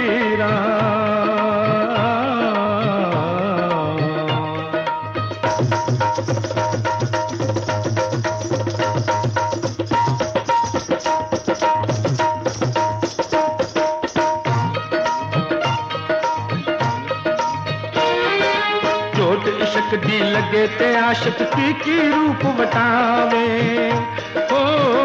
वीरान। चोट इश्क दी लगे ते आशिक की रूप वटावे। ओ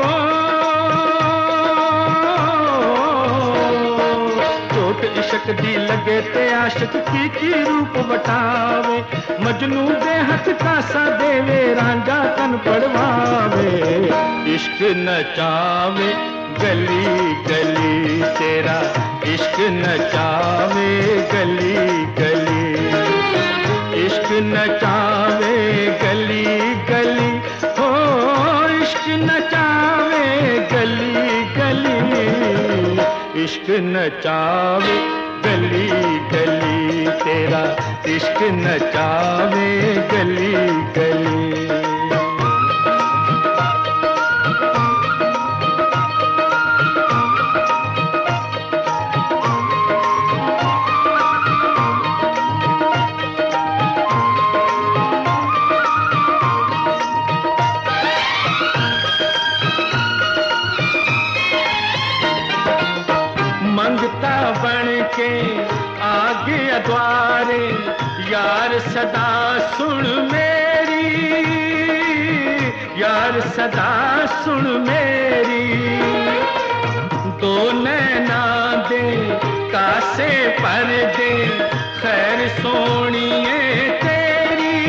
चोट इश्क दी लगे ते आशिक की रूप वटावे। मजनू दे हथ कासा देवे रांझा तन पड़वावे। इश्क नचावे गली गली तेरा, इश्क नचावे गली गली। इश्क नचावे गली गली, हो इश्क नचावे गली गली। इश्क नचावे गली गली तेरा, इश्क नचावे गली गली। मंगता बन के आ गया द्वारे, यार सदा सुन मेरी, यार सदा सुन मेरी। दो नैना दे कासे पर दे, खैर सोनिए तेरी,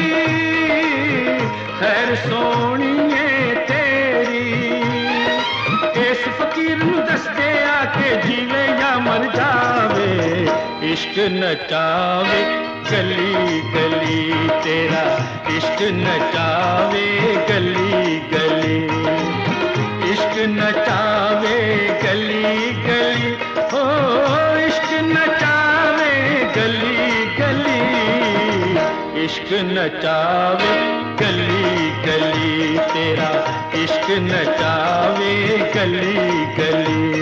खैर सोनिए तेरी। इस फकीर नू दस दे आके जीवे या मर जावे। इश्क नचावे गली गली तेरा, इश्क नचावे गली गली। इश्क नचावे गली गली, हो इश्क नचावे गली गली। इश्क नचावे गली गली तेरा, इश्क नचावे गली गली।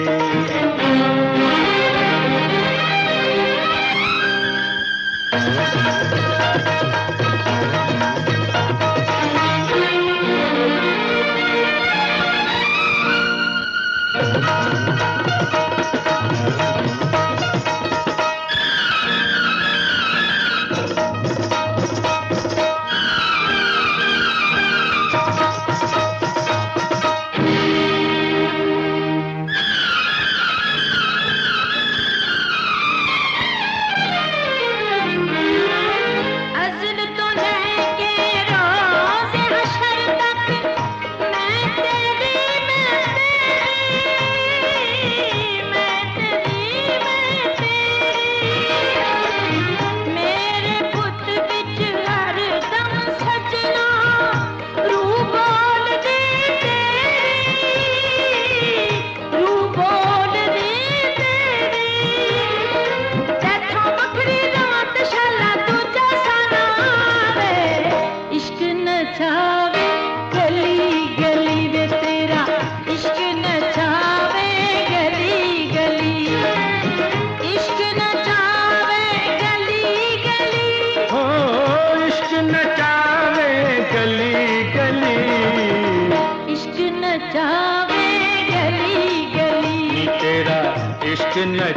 इश्क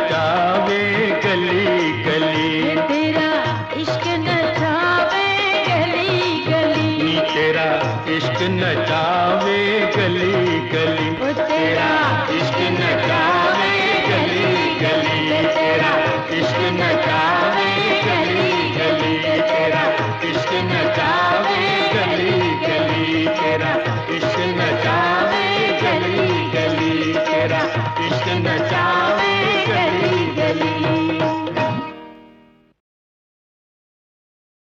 नचावे गली गली, तेरा इश्क नचावे गली गली। तेरा इश्क नचावे गली गली, तेरा इश्क नचावे गली गली। तेरा इश्क नचावे गली गली, तेरा इश्क नचावे गली गली। तेरा इश्क नचावे गली गली, तेरा इश्क नचावे